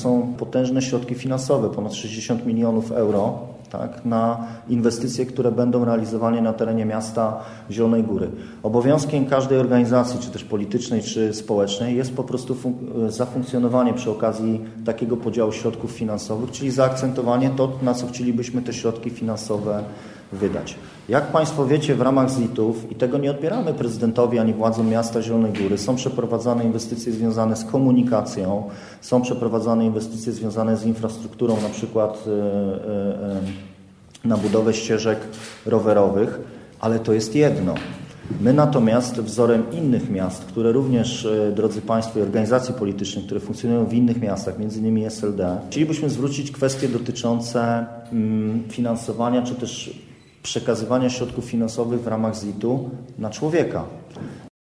są potężne środki finansowe, ponad 60 milionów euro, tak, na inwestycje, które będą realizowane na terenie miasta Zielonej Góry. Obowiązkiem każdej organizacji, czy też politycznej, czy społecznej jest po prostu zafunkcjonowanie przy okazji takiego podziału środków finansowych, czyli zaakcentowanie to, na co chcielibyśmy te środki finansowe wydać. Jak Państwo wiecie, w ramach ZIT-ów, i tego nie odbieramy prezydentowi ani władzom miasta Zielonej Góry, są przeprowadzane inwestycje związane z komunikacją, są przeprowadzane inwestycje związane z infrastrukturą, na przykład na budowę ścieżek rowerowych, ale to jest jedno. My natomiast wzorem innych miast, które również, drodzy Państwo, i organizacji politycznych, które funkcjonują w innych miastach, m.in. SLD, chcielibyśmy zwrócić kwestie dotyczące finansowania czy też przekazywania środków finansowych w ramach ZIT-u na człowieka.